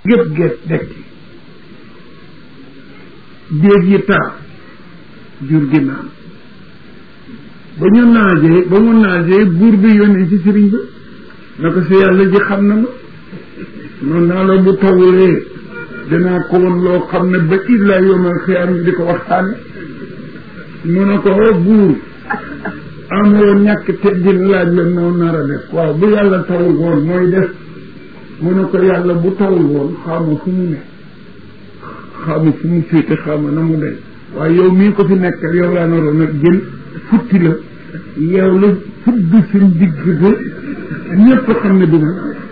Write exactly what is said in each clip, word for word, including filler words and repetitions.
gépp gépp dekki déeg yi taa jur gi naan ba ñu naajee ba mu naajee buur bi yónnee ci sëriñ ba na ko si yàlla ji xam na ma noonu naa la bu tawulee dinaa ko woon loo xam ne ba illaa yawmal xiyaam di ko waxtaane mu ne ko buur amoo ñàkk teggin laaj la noo nar a def waaw bu yàlla tawul woon mooy def mu ne ko yàlla bu tawul woon xawma fu mu ne xawma fu mu féete xawma na mu day waaye yow mii ko fi nekkal yow laa naroon a jël futti la yow la fudd suñ digg ba ñëpp xam ne dina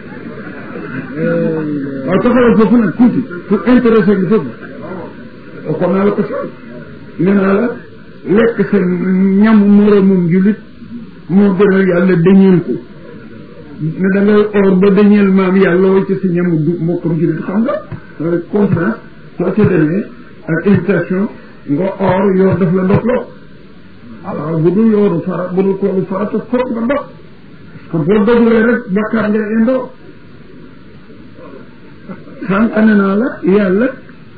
waaw taxawal foofu nag tuuti pour intéressé bi foofu waxoon naa la ko sax nee naa la lekk sa ñam moromum julit moo gënal yàlla dañeel ko ne da ngay or ba dañeel maam yàlla wacc si ñamu du mbokkam julit xam nga conférence soo ca demee ak invitation nga or yoor daf la ndox loo waaw bu dul yooru fara bu dul kooru farata foog nga ndox parce que boo dogulee rek bakkaar ngay indoo sànq ne naa la yàlla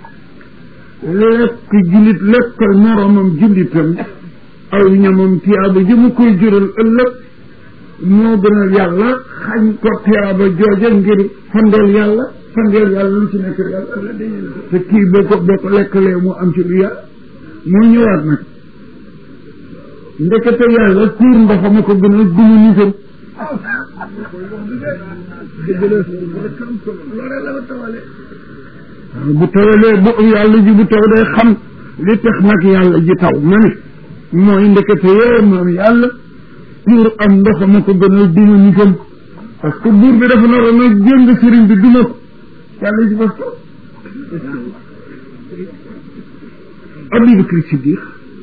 lekk jullit lekkal moromam jullitam aw ñamam tiyaaba ji mu koy jural ëllëg moo gën a yàlla xañ ko tiyaaba jooja ngir fandeel yàlla fandeel yàlla lu ci nekk yàlla te kii boo ko boo ko lekkalee mu am ci lu yàlla moo ñëwaat nag ndekete yàlla tuur ndoxam a ko gën a dumu nisam bu tawalee bu yàlla ji bu taw day xam li tax nag yàlla ji taw ma ne mooy ndekete yee moom yàlla pour am ndoxam a ko gën a duma nitam parce que buur bi dafa naroon a jëng sëriñ bi duma ko yàlla ji bas taw Abu Bakr Siddiq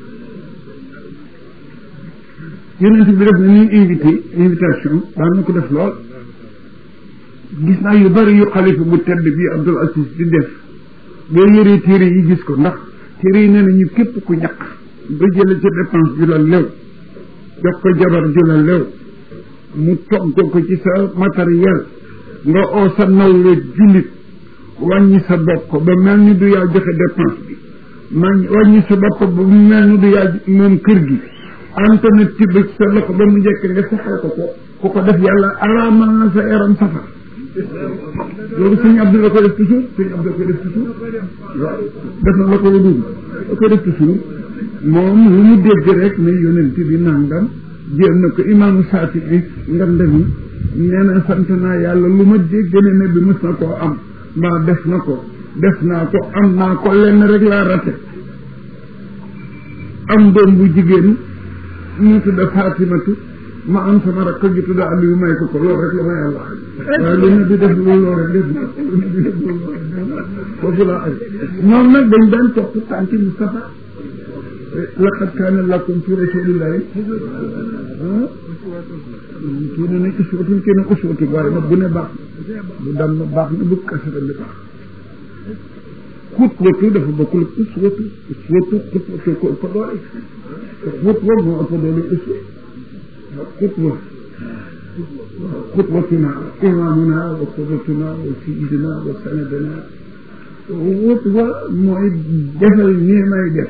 yonent bi def na ñuy invité invitation daan na ko def lool gis naa yu bari yu xalifa bu tedd bi Abdul Aziz di def boo yëree téere yi gis ko ndax téere yi nee na ñu képp ku ñàkk ba jële ca dépense ju la lew jox ko jabar ju la lew mu togg ko ci sa matériel nga oo sa nawle jullit wàññi sa bopp ba mel ni du yaa joxe dépense bi man wàññi sa bopp ba mu mel ni du yaa moom kër gi antenne tibb ci sa loxo ba mu njëkk nga saxal ko ko ku ko def yàlla araamal na sa yaram safar loolu sëñ Abdou la ko def toujours sëñ Abdou la ko def toujours waaw def na la ko dugg la ko def toujours moom lu mu dégg rek ne yonent bi nangam jéem na ko imaamu saati bi ngandam yi nee na sant naa yàlla lu ma dégg ne ne bi mës na koo am mbaa def na ko def naa ko am naa ko lenn rek laa rate am doom bu jigéen ñu tudd Fatimatu ma am sama rakk ji tudd Aliou may ko ko loolu rek la ma yàlla waaye lu ne di def loolu rek def na foofu laa ay ñoom nag dañ daan topp tànki Moustapha laqad kaana lakum fi rasulillahi kii ne ne uswatun kii ne uswatun waaye nag bu ne baax na bu dam na baax na bu kasara li baax xutwatu dafa bokkul uswatu uswatu xutwatu ko ëpp doole xutwa moo ëpp doole uswa xutwa xutwatuna imaamuna wa qudwatuna wa sayyidina wa sanadina xutwa mooy defal nii may def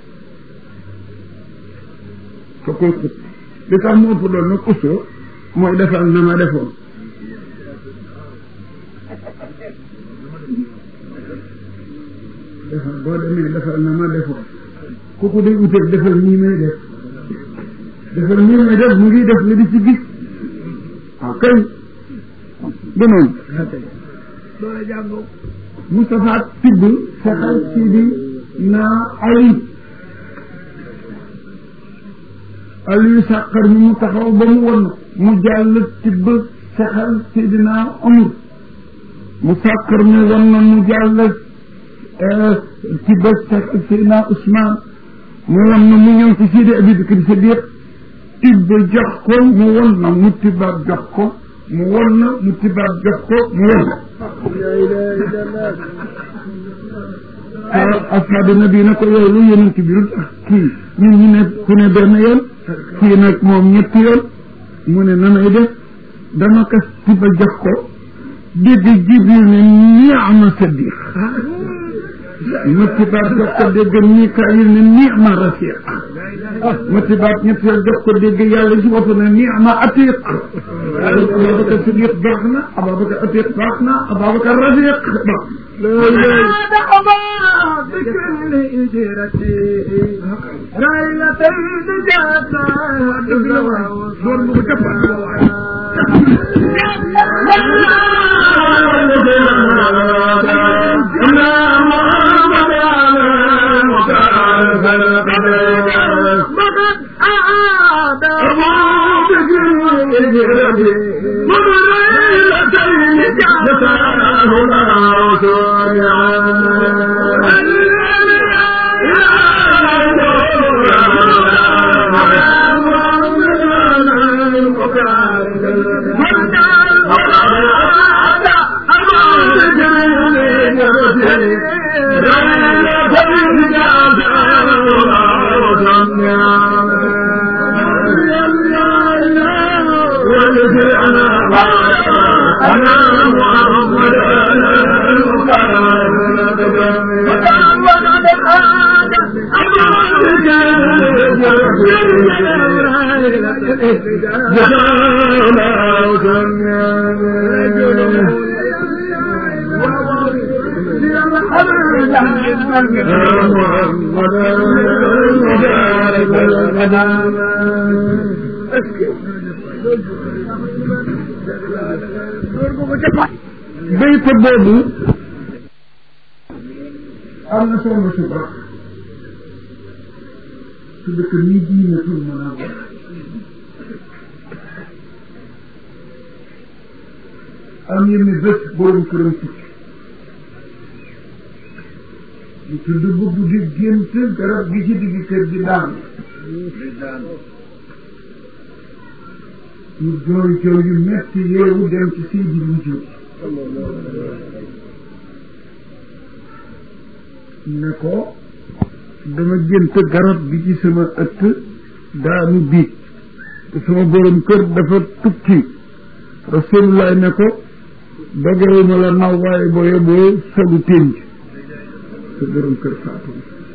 fa koy xut li tax mu ëpp doole nag uswa mooy defal na ma defoon defal boo demee defal na ma defoon kooku day uteeg defal nii may def defal nii may def mu ngi def li di ci gis waaw kay du noonu Moustapha tibb fexal si di naa Ali Aliou sàqar mi mu taxaw ba mu won mu jàll tibb fexal si di naa Omar mu sàqar mi won na mu jàll tibb fexal si di naa Ousmane mu won na mu ñëw ci Sidi Abubakar Sadiq tibb jox ko mu won na mu tibbaat jox ko mu won na mu tibbaat jox ko mu won asxaabu nabi na ko yow lu yonent bi lu tax kii ñun ñu ne ku ne benn yoon kii nag moom ñetti yoon mu ne nanay def dama kas tibba jox ko dégg Jibril ne ni'ma sadiq ñetti baat jox ko dégg Mikaayil ne ni'ma rafiq ñetti baat ñetti jox ko dégg yàlla ci boppam ne ni'ma atiq Ababacar Sadiq baax na Ababacar atiq baax na Ababacar rafiq baax bayta boobu am na solo su baax su dëkk ni diinatul mën a wax am yenn bés borom këram tukki ñu tudd bëgg di gént garab gi ci digg kër gi daanu ñu jooy jooy yu metti yeewu dem ci Seydi mu jóg ne ko dama gént garab gi ci sama ëtt daanu biig te sama borom kër dafa tukki Rasulullah ne ko dogewuma la naw waaye boo yeboo sogu ténj sa borom kër faatu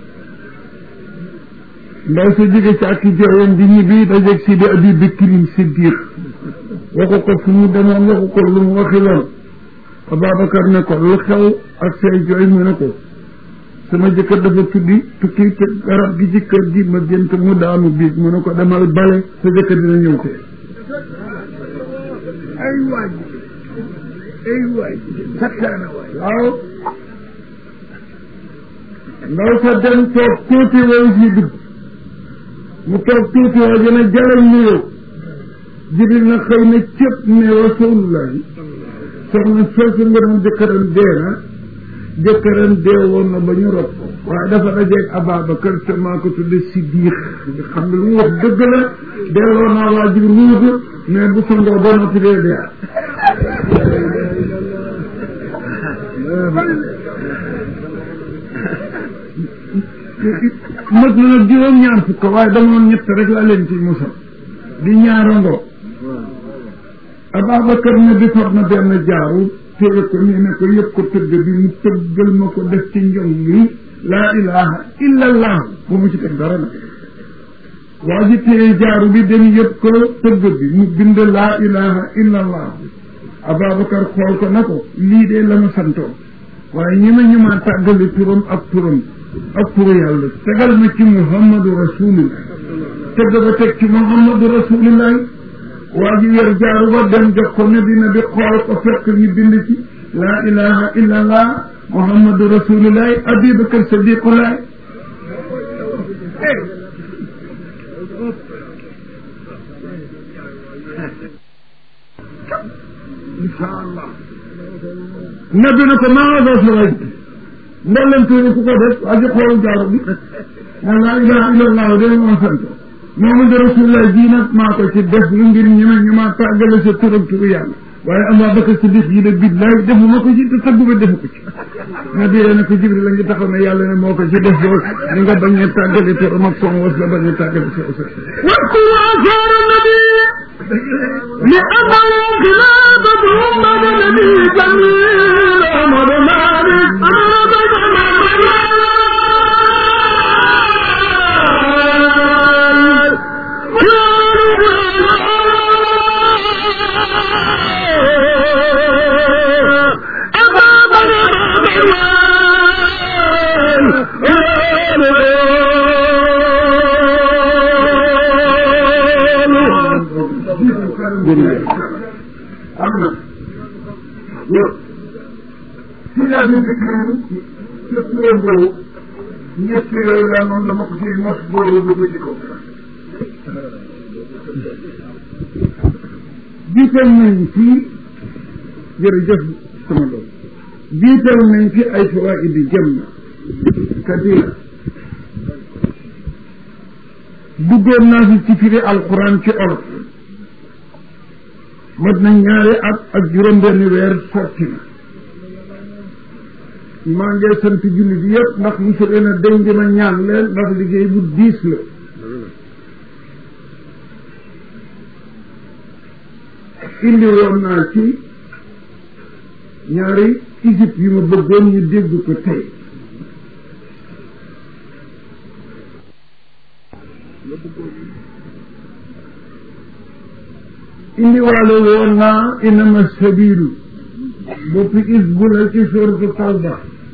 ndaw sa jóge ci ak jooyam di ñibbi dajeeg Sidi Abi Bakrin Siddiq waxu ko fu mu demoon waxu ko lu mu waxi loon Ababacar ne ko lu xew ak say jooy mu ne ko sama jëkkër dafa tuddi tukki te garab gi ci kër gi ma gént mu daanu biig mu ne ko demal bale sa jëkkër dina ñëw te ay waay ay waay sattaana waay waaw ndaw sa dem toog tuuti wayu si dugg mu toog tuuti waa gën a jaral nuyoo Jibril na xëy na cëpp ne Rasulullah soxna soosu nga doon jëkkëram dee na jëkkëram dee woon na ba ñu rob ko waaye dafa dajeeg Ababacar te maa ko tudde Siddiq xam nga lu mu wax dëgg la delloo naa waa ji ruugu mais bu sangoo ba noppi dee dee mët na nag juróom ñaar fukk waaye dama noon ñett rek laa leen ci musal di ñaarandoo Ababacar ne bi fab na benn jaaru téye ko nii ne ko yëpp ko tëgg bi mu tëggal ma ko def ci njong yi laa ilaha illa allah bu mu ci teg dara nag waa ji téye jaaru bi dem yëpp ko tëgg bi mu bind laa ilaha illa allah Ababacar xool ko na ko lii de la ma santoon waaye ñi ma ñu ma tàggali turam ak turam ak turu yàlla tegal ma ci muhammadu rasulillah tëgg ba teg ci muhammadu rasulillah waa ji yor jaaru ba dem jox ko nabi nabi xool ko fekk ñu bind ci laa ilaha illa allah muhammadu rasulillah abubakar sadiqullah inshallah nabi na ko maa nga sa waaj ndolleen tuuti ku ko def waa ji xool jaaru bi ne laa ilaha illa allah de moo sant Muhammadu Rasulullah ji nag maa ko ci def lu ngir ñeme ñu ma tàggale sa turam turu yàlla waaye Abubakar Siddiq yi de billahi defuma ko ci te taggu ba defu ko ci na bi ne ko Jibril la ngi taxaw ne yàlla ne moo ko ci def lool ni nga bañ a tàggale turam ak son was la bañ a tàggale sa was wa qul athara nabi li amal ñett yooyu laa noonu dama ko ci mos boobu dugg ci kaw jiital nañ ci jërëjëf sama doom jiital nañ ci ay fawaidi jamma katira duggoon naa fi ci firi alquran ci olof mat na ñaari at ak juróom-benn weer sotti na maa ngi sant julli bi yëpp ndax mu fi leen a dañ di ma ñaan leen ndax liggéey bu diis la indi woon naa ci ñaari isib yu ma bëggoon ñu dégg ko tey indi waale woon naa inama sabilu boppi is bu la ci sourate Tawba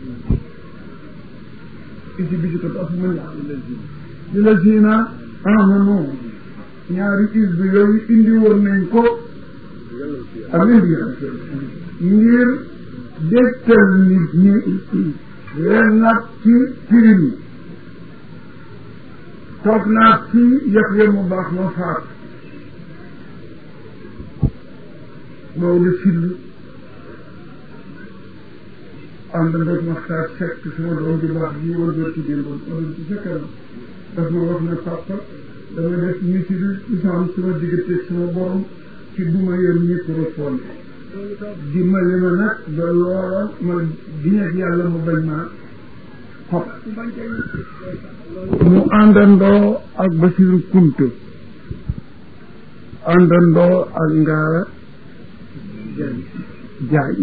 isi bi ci ko tax mën di la siina amanu ñaari is bi yooyu indi woon nañ ko amin bi ngir dégtal nit ñi leen nag ci firi mi toog naa ci yëf ya mu baax ma faat Maodo Syll ànd nag Maxtaar Seck sama doom di baax ji war nga tuddee woon wala ci sa kanam daf ma wax ne papa dama def misiri isam sama diggante sama borom ci duma yem microphone dimbali ma nag ba loola ma diñet yàlla mu bañ maa xob mu àndandoo ak Basiru Kunte àndandoo ak Ngaara Jaay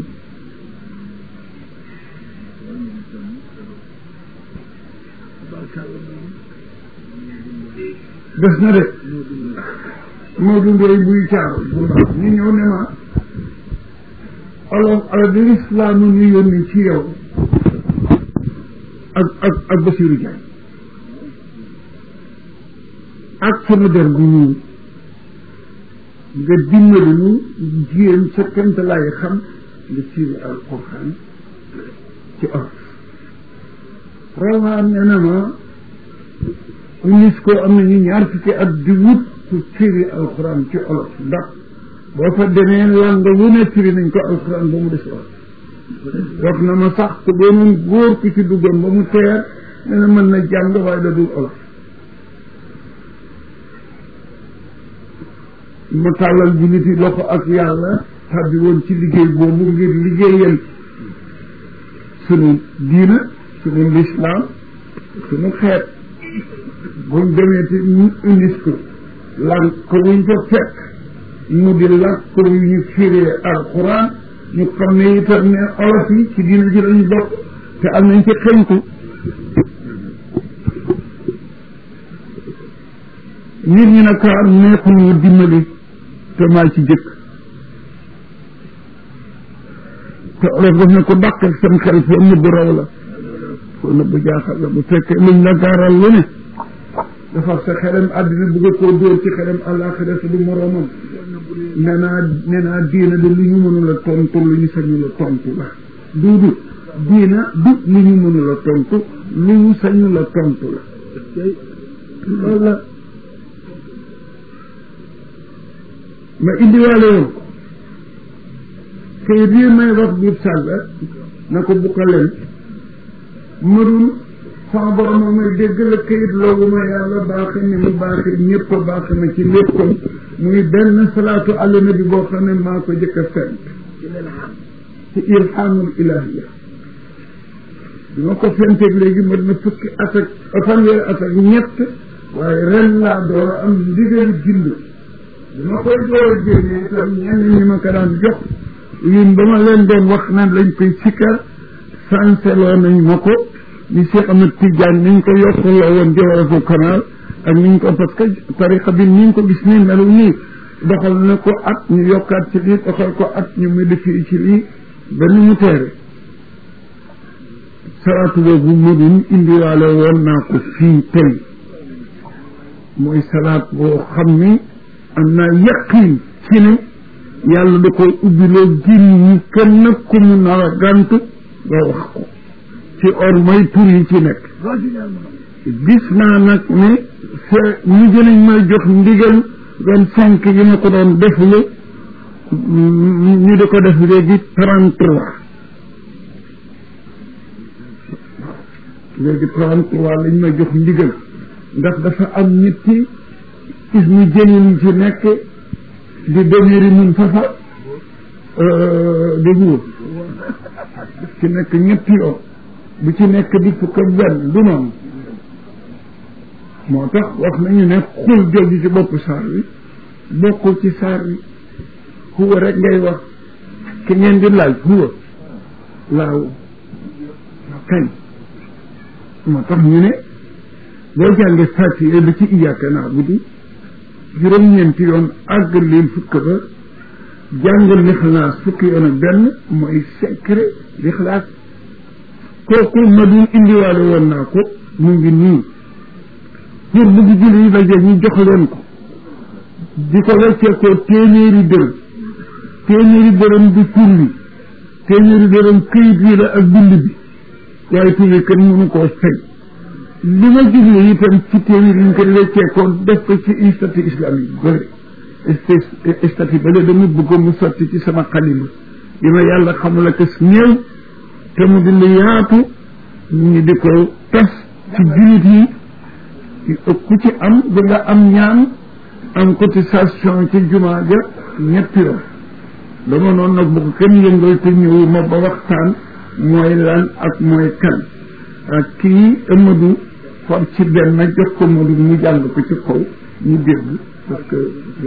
des na de Modou Ndoye buy caaro bu baax ñu ñëw ne ma alors alors de l'islam ñu yónni ci yow ak ak ak Basiru Jaay ak sama der bu ñuul nga dimbali ñu jéem sa kent laay xam nga firi alquran ci olof rawaan ne na ma unis ko am nañu ñaar fukki at di wut pour firi alquran ci olof ndax boo fa demee langa wu ne firi nañ ko alquran ba mu des olof wax na ma sax ko doonoon góor ku ci duggoon ba mu teer ne na mën na jàng waaye da dul olof ma tàllal bi nit yi loxo ak yàlla tàbbi woon ci liggéey boobu ngir liggéeyal sunu diina sunu lislaam sunu xeet buñ demee te ñu unis ko lànk ko wuñ fa fekk mu di làkk ko yu ñu firee alquran ñu xam ne itam ne olof yi ci diina ji lañu bokk te am nañ ci xeñtu nit ñi na kaar neexuñu dimbali te maa ci jëkk te olof daf ne ko dàqal sam xel foo nëbb raw la foo nëbb jaaxal la bu fekkee luñ la gaaral lu ne dafa sa xelam àddina bëgg koo dóor ci xelam àllaaxira te du moroomam nee naa nee naa diina de lu ñu mënula tontu lu ñu sañu la tontu la duudu diina du lu ñu mënula tontu lu ñu sañu la tontu la loolu la ma indiwaale woon ko kayit yi may wax biir sàlla na ko bu ko leen mënul sama borom moo may dégg la kayit loogu ma yàlla baaxe ni mu baaxe ñëpp baaxe na ci léppam muy benn salaatu ala nabi boo xam ne maa ko jëkk a fent ci ilhaamul ilahiya bi ma ko fenteeg léegi ma dina fukki at ak fanweeri at ak ñett waaye ren laa door am ndigalu jind ma koy door a génne itam ñenn ñi ma ko daan jox lim ba ma leen doon wax naan lañ koy sikkar sanseloo nañ ma ko ni Cheikh Ahmed Tidiane niñ ko yokkuloo woon Jawharatul Kamal ak niñ ko parce que tariqa bi niñ ko gis nii melu nii doxal na ko at ñu yokkaat ci lii doxal ko at ñu modifié ci lii ba ni mu teere salaatu boobu mudun indiwaale woon naa ko fii tey mooy salaat boo xam ni am naa yaqin ci ne yàlla da koy ubbiloo gin ñi kenn ku mu nar a gànt nga wax ko ci or mooy tur yi ci nekk gis naa nag ne sa mujj nañ may jox ndigal vingt cinq yi ma ko doon deflu ñu di ko def léegi trente trois léegi trente trois lañ may jox ndigal ndax dafa am ñetti ismu jëlil ci nekk di demiri mun fafa di nguur ci nekk ñetti yoon bu ci nekk di fukk ak benn du noonu moo tax wax nañu ne xul jooju ci bopp saar wi bokkul ci saar wi huwa rek ngay wax ki ngeen di laaj huwa laaw kañ moo tax ñu ne boo jànge Faatiha ba ci iyyaaka na'budu juróom-ñeenti yoon àgg leen fukk ba jàngal Lixlaas fukki yoon ak benn mooy secret Lixlaas kooku ma dul indiwaale woon naa ko mu ngi nii pour bugg julli yi daje ñu jox leen ko di ko weccee ko téeméeri dërëm téeméeri dërëm di tur wi téeméeri dërëm këyit wi la ak bind bi waaye tur wi kenn mënu koo fay li ma jublu itam ci téeméer yi ñu ko weccee ko def ko ci statut islamique bëri statut bële dama bëgg mu sotti ci sama xalima bi ma yàlla xamul ak néew te mu di lu yaatu ñu di ko tas ci jullit yi ku ci am da nga am ñaan am cotisation ci jumaa ja ñetti yoon dama noonu nag bu ko kenn yëngal te ñëw ma ba waxtaan mooy lan ak mooy kan ak kii Amadou for ci benn jox ko Amadou mu jàng ko ci kaw ñu dégg parce que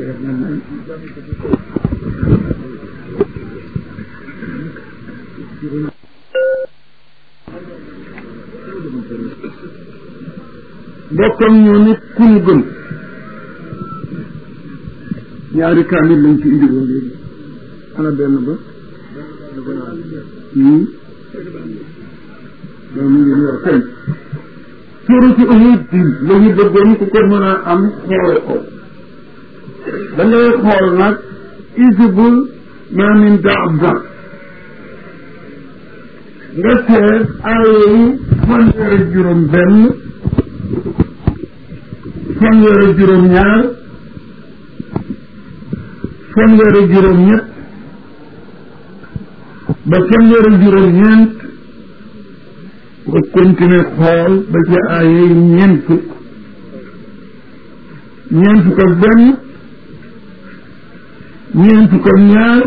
bokkam ñoo nit ku ñu gën ñaari kaamil lañ ci indi woon léegi ana benn ba loolu mu ngi yor kañ suuru ci Uhud la ñu bëggoon ku ko mën a am xoole ko da ngay xool nag isbul ma min daaba nga seet aaya yi fanweer ak juróom benn fanweer ak juróom ñaar fanweer ak juróom ñett ba fanweer ak juróom ñeent nga continuer xool ba ci aaya yi ñeent fukk ñeent fukk ak benn ñeent fukk ak ñaar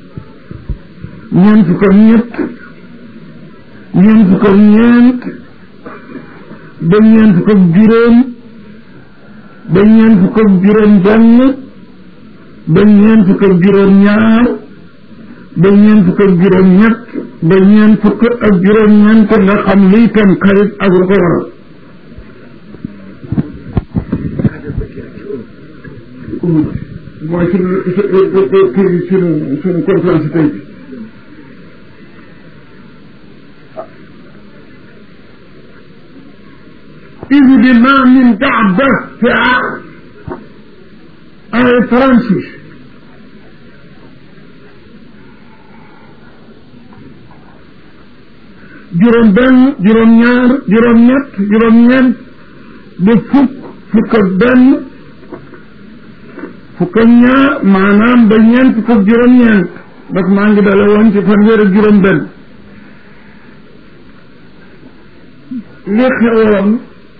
ñeent fukk ak ñett ñeent fukk ak ñeent ba ñeent fukk ak juróom ba ñeent fukk ak juróom benn ba ñeent fukk ak juróom ñaar ba ñeent fukk ak juróom ñett ba ñeent fukk ak juróom ñeent nga xam liy tam xarit ak lu ko waral mooy suñu kii suñu suñu conférence tey bi إذ بما من دعبة في آية trente-six juróom benn juróom ñaar juróom ñett juróom ñeent ba fukk fukk ak benn fukk ak ñaar maanaam ba ñeent fukk ak juróom ñeent ndax maa ngi dale woon ci fanweer ak juróom benn li xewoon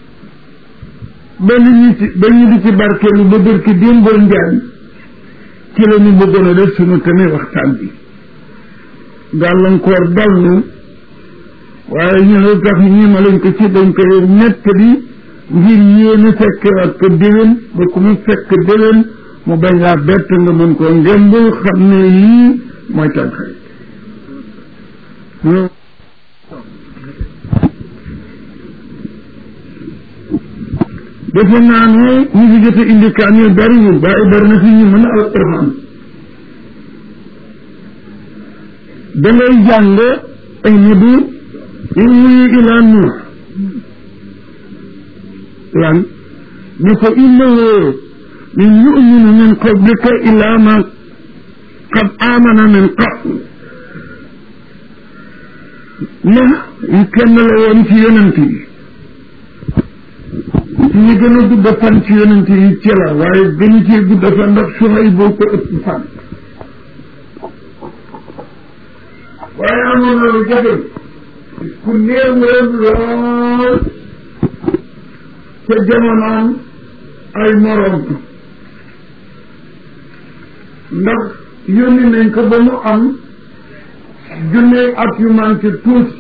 ba li ñu ci ba ñu di ci barkeelu ba bërki démboo njaay ci la ñu bëggoon a def suñu tene waxtaan bi gàllankoor dal nu waaye ñu ne tax ñi ma lañ ko ci dañ koy nettali ngir yéen a fekkewaat ko déwén ba ku mu fekk déwén mu bañ laa bett nga mën koo ngembul xam ne yii mooy tam xarit defe naa ne ñu ngi jot a indi kaamil bariwul waaye bari na fi ñu mën a alquran da ngay jàng ihbitu inni ila nuux lan ni ko innahu lan yu'minu min qablika illa man qad amana min qabl na ñu kenn la woon ci yonent yi ci ñu gën a gudd fan ci yonent yi ci la waaye gën cee gudd fan ndax Suhayb boo ko ëpp fan waaye amoon na lu jafe ku néew lool ca jamonoom ay moroom ndax yónni nañ ko ba mu am junne at yu manqué tuuti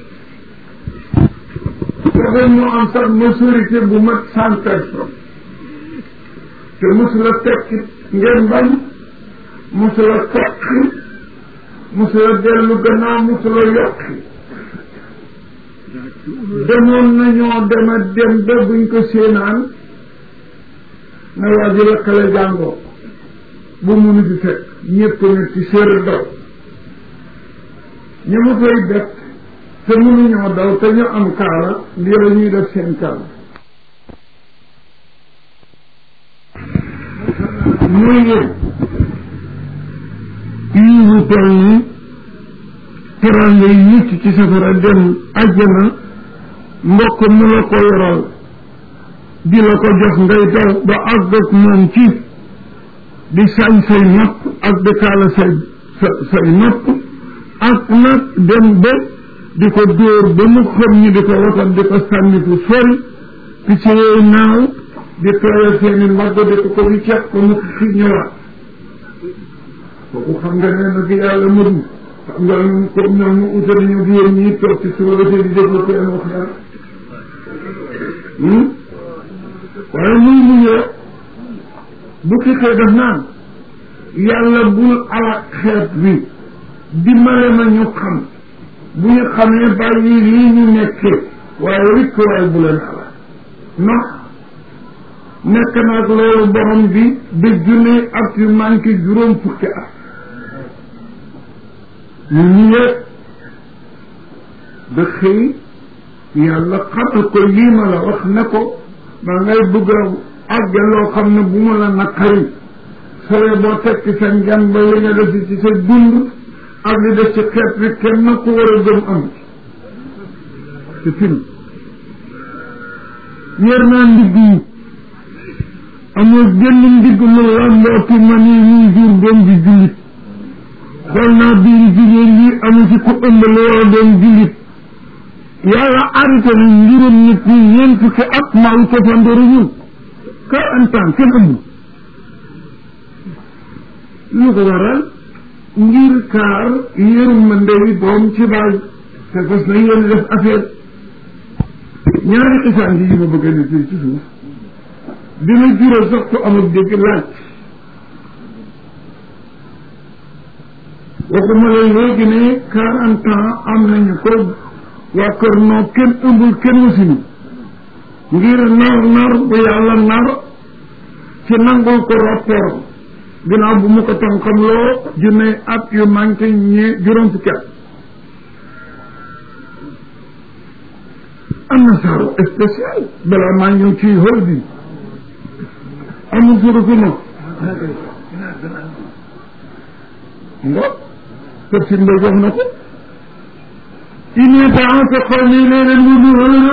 dafa mu am sax majorité bu mat cent personnes te mosula tekki ngeen bañ mosula tekki mosula dellu gannaaw mosula yokki demoon nañoo dema dem ba buñ ko séenaan na waa ji lakkale jàngoo bu munu fi fekk ñëpp ne ci séer daw ñu mu koy def te mënuñoo daw te ñu am kaala lii la ñuy def seen kaala muy yéen yii bu toll ni teranga yi mucc ci safara dem àjjana mbokk mu la ko yoral di la ko jox ngay daw ba àgg ak moom ci di sañ say nopp ak di kaala say say nopp ak nag dem ba di ko dóor ba mu xam ñi di ko watal di ko sànni fu sori picc yooyu naaw di tooyal seeni mbagg di ko ko di ceeb ko mu fi ñëwaat kooku xam nga ne nag yàlla mënu xam nga comme ñoom mu utali ñu di yéen ñii toog ci suba di déglu ko wax dara waaye muy mu ñëw bu ki xëy def naan yàlla bul alak xeet bi dimbale ma ñu xam bu ñu xamee bàyyi lii ñu nekkee waaye rikk waaye bu leen alak ndax nekk naag loolu borom bi ba junne at yu manqué juróom fukki at ñu ñëwee da xëy yàlla xamal ko lii ma la wax ne ko maa ngay bëgg a àgge loo xam ne bu ma la naqari sore boo tekki sa ngan ba li nga def ci sa dund ak li def ci xeet bi kenn na ko war a gëm am ci film yër naa ndigg yi amul genn ndigg lu làmbooti ma nii ñuy jur doom ji jullit xool naa biir jigéen yi amu ci ku ëmb lu war a doon jullit yàlla arrêté na mbirum nit ñi ñeent fukki at maaw tofandoru ñun quarante ans kenn ëmb lu ko waral ngir kaar yërum ma ndewi doom ci baay te fas na yéen def affaire ñaari xisaan yi ma bëgg a ne fii ci suuf dina jural sax ko amul dégg laaj waxuma la léegi ne quarante ans am nañu ko waa kër noo kenn ëmbul kenn wasinu ngir nar nar bu yàlla nar ci nangul ko rapport ginnaaw bu mu ko tànkam loo junne at yu manqué ñee juróom fukki at am na saaru spécial balaa maa ñëw ci hol bi amul suru fi no nga tëb si mbay jox na ko inni ta'ata qawmi laylan wa nahara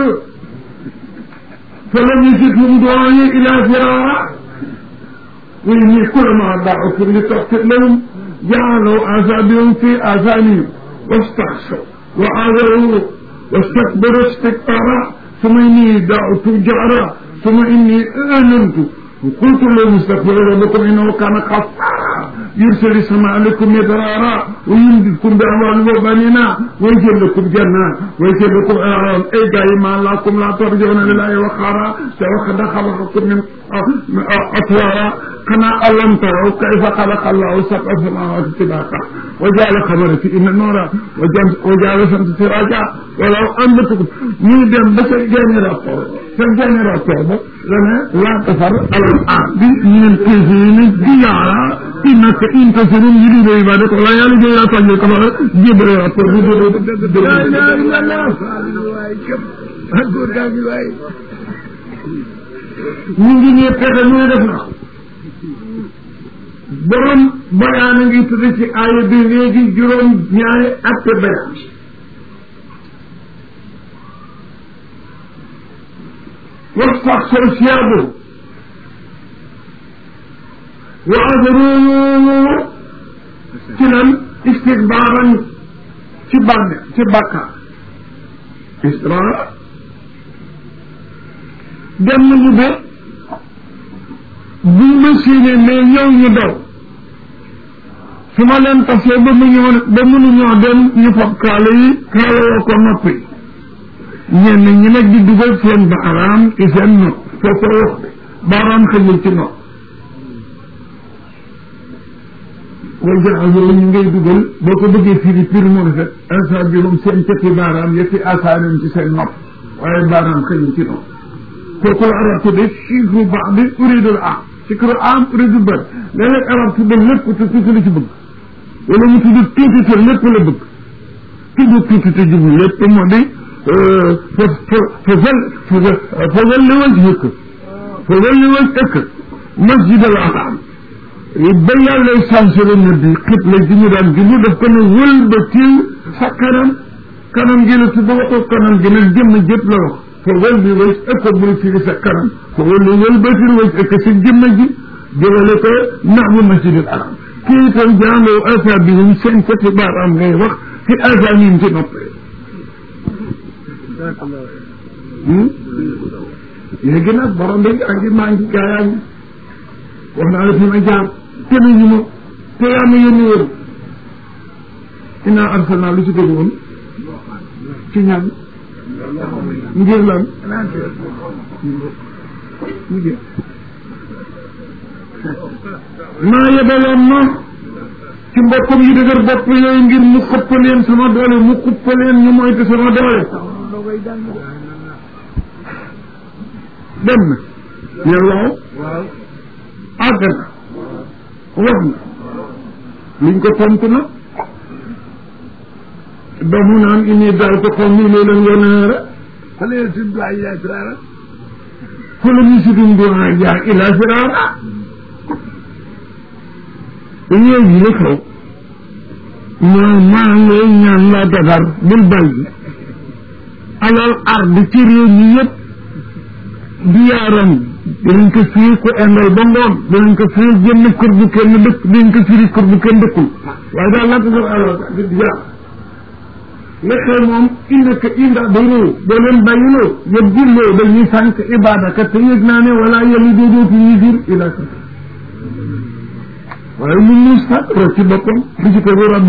falam yazidhum du'a'i ila firara wa inni kullama da'awtuhum litaghfir lahum ja'alu asaabihum fi aazaanihim wastaghshaw wa a'zaru wastakbaru istikbara thumma inni da'awtu jahra thumma inni a'lantu وقلت لهم استغفروا ربكم انه كان غفارا yursali sama aleykum midrara wa yumdidkum bi amwalin wa banina wa yaj'al lakum jannat wa yaj'al lakum anharan ay gaa yi ma lakum la tarjuna lillahi waqara te wax da xalaqakum min atwara xanaa alam taraw kayfa xalaqa allahu sab'a samawati tibaqa wa ja'ala qamara fiihinna nuura wa ja'ala shamsa siraja walaw anbatakum ñu dem ba sa générateur sa générateur ba dana la tafar alal ardi min al-kaafiriina diyaaran innaka in tasrum yuridu ibadaka wala yàlla jëy yaa tànjee ko fa jébbale rapport bi ñu ngi ñee pexe ñu def na borom bayaan a ngi tudd ci aaya bi léegi juróom ñaari atte bayaan wax sax soo siyaabu wa azruu ci lan istikbaaran ci bànne ci bàkkaar isra dem nañu ba buñ ma séenee mais ñëw ñu daw su ma leen tasee ba mu ñëw ba mënuñoo dem ñu fab kaala yi kaala yoo ko noppi ñenn ñi nag di dugal seen baaraam ci seen nopp foofu wax bi baaraam xëjul ci nopp way jaxaso la ñu ngay dugal boo ko bëggee firi pir mu rafet instant bi moom seen cëkki baaraam yëppi asaanim ci seen nopp waaye baaraam xëjul ci nopp kooku la arab tudde chiffre baax bi uridul am chiffre am uridul bër léeg-léeg arab tudde lépp te tuuti la ci bëgg wala mu tudde tuuti te lépp la bëgg tudde tuuti te jublu lépp moo di fa fa fazal fazal li wajhika fazal li wajhika masjid al haram ba yàlla sansere na bi xibla ji ñu daan julli daf ko ne wëlbati sa kanam kanam gi la tudde waxul kanam gi nag jëmm jëpp la wax fa wal bi waj ëkka bul firi sa kanam fa wal wal batir waj ëkka sa jëmm ji jëmale ko naxwu masjidil haram kii itam jàngoo asaabihim seen côté baaraam ngay wax fi asaanihim ci noppee léegi nag borom bi ak ngi maa ngi gaa yaa ngi wax naa la fi ma jaar te nañu ma te yaa ma yónni woon inna arsalna lu ci dégg woon ci ñaan ngir lan ngir maa yebaloon ma ci mbokkam yi dëgër bopp yooyu ngir mu xëpp leen sama doole mu xëpp leen ñu moytu sama doole dem na yàlla àgg na wax na liñ ko tontu na ba mu naan inni daal ko xaw nii loo leen yoneere fala yasim du'a ila firara fala yasim du'a ila firara ñëw yi la xaw maa maa ngay ñaan laa dagar bul bàyyi alal ardi ci réew mi yëpp di yaaram dinañ ko firi ko indal ba ngoon dinañ ko firi jënd kër bu kenn dëkk dinañ ko firi kër bu kenn dëkkul waaye daal laa dagar alal di jaar la xew moom indi ko inda daynoo doo leen bàyyiloo yëpp julloo dañuy sànq ibadaka te yëg naa ne wala yeli doodootu yisir ila ka waaye mu muus nag rek ci boppam di ci këru rabbi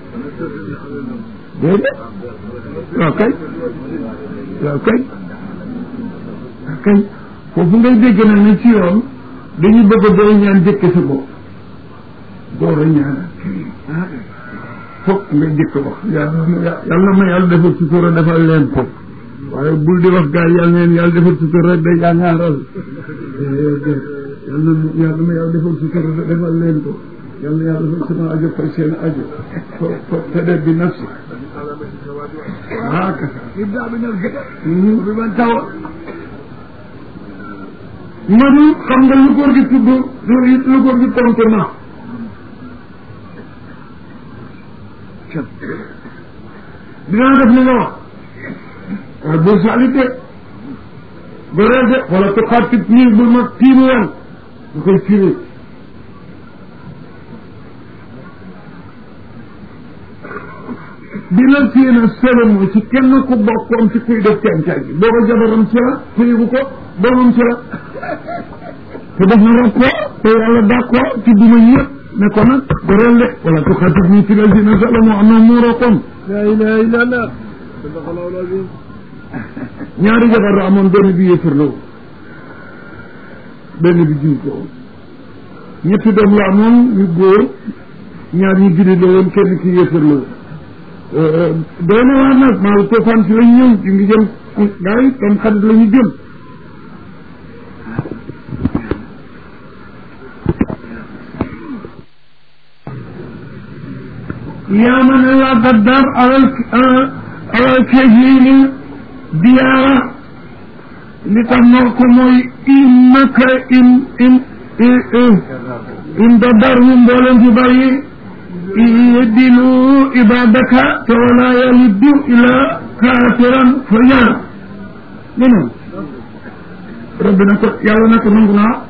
déedéet waaw kay waaw kay waaw kay foofu ngay dégg nag ne ci yoon dañuy bëgg a booy ñaan jëkke sa bopp door a ñaan fokk nga jëkk wax yàlla ma yàlla defal sutura defal leen ko waaye bul di wax gaa yi yàlla neen yàlla defal sutura rek day yaangaaral yàlla yàlla ma yàlla defal sutura defal leen ko yàlla yàlla defal sama ajo fay seen ajo fo te def bi nafsi waa kasa ibda bi nal gëta bi man taw manu xam nga lu góor gi tudd lu góor gi tontu na dinaa def li nga wax waaye bul salité goreel de wala ko xaar ci ñii bul ma tiimu yan da koy firi dina séena solomo ci kenn ku bokkoon ci kuy def cancax gi boo ko jabaram ci la firigu ko doomam ci la te def na rapport te yàlla d'accord ci duma yëpp ne ko nag goreel de wala tuxaatibnii fii llaziina zalamu annahum mughraqun la ilaha illa allah ñaari jabar la amoon benn bi yéefar la woon benn bi jullit la woon ñetti doom la amoon yu góor ñaar ñi jullit la woon kenn ki yéefar la woon doy na waar nag maa toofaan si lañ ñëw ñu ngi jëm gars yi tam xarit la ñu jëm yaa man la gaddar alal alal kafiili diyaara li tax moo ko mooy innaka in in in daddarhum mbooleen ci bàyyi yeddilu ibadaka te wala yaliddu ila kaafiran fajaar ne noonu rabbi na ko yàlla na ko nangu naa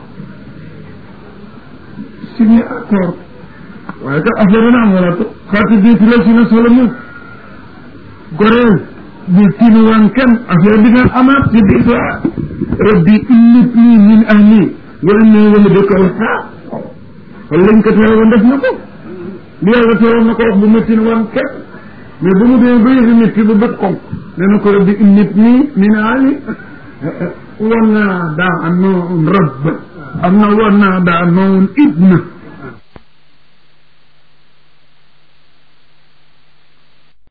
signé accord waaye kat affaire na am wala to xaati diiti la si na solo mu goreel bi tinu waan kenn affaire bi nga amaat ci biir rabbi innitni min ahli wa inni wahdaka wasa wala lañ ko teew woon def na ko li yàlla teewoon na ko wax bu métti woon kenn mais ba mu dee ba yëfi métti ba bët xonk nee na ko rabbi innitni min ahli wa naadaa noon rabb am na wa naadaa noon ibna